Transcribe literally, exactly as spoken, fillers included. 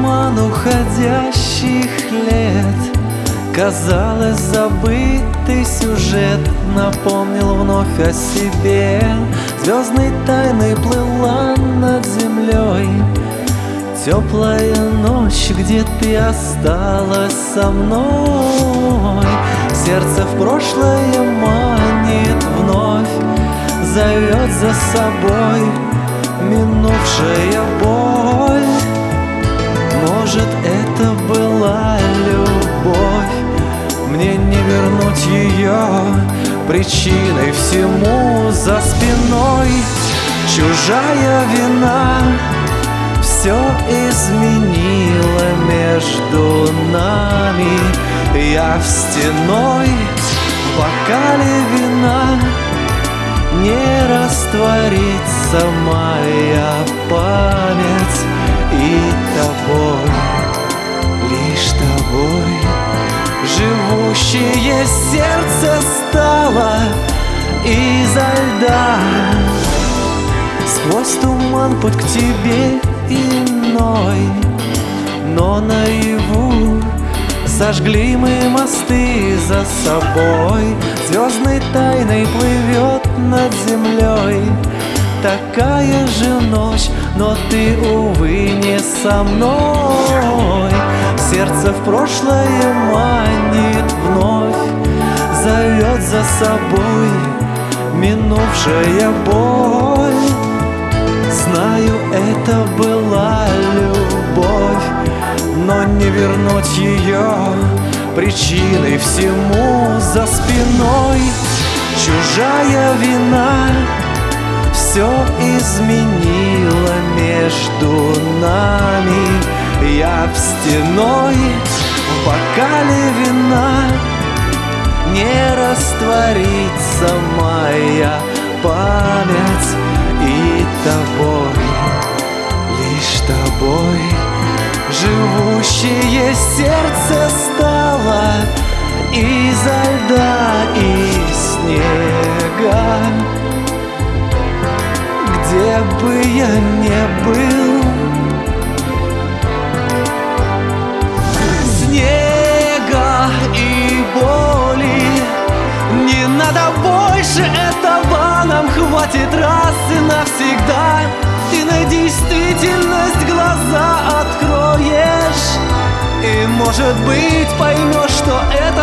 туман уходящих лет. Казалось, забытый сюжет напомнил вновь о себе. Звездной тайной плыла над землей теплая ночь, где ты осталась со мной. Сердце в прошлое манит вновь, зовет за собой минувшая боль. Может, это была любовь, мне не вернуть ее, причиной всему за спиной чужая вина все изменила между нами. Я в стеной в бокале вина, не растворится моя память, и тобой, лишь тобой, живущее сердце стало изо льда. Сквозь туман путь к тебе иной, но наяву сожгли мы мосты за собой. Звездной тайной плывет над землей такая же ночь, но ты, увы, не со мной. Сердце в прошлое манит вновь, зовет за собой минувшая боль. Знаю, это была любовь, но не вернуть ее, причиной всему за спиной чужая вина все изменила между нами. Я в стеной в бокале вина, не растворится моя память, и тобой, лишь тобой, живущее сердце стало изо льда и снега. Где бы я ни был, снега и боли не надо больше этого, нам хватит раз и навсегда. Ты на действительность глаза откроешь, и, может быть, поймешь, что это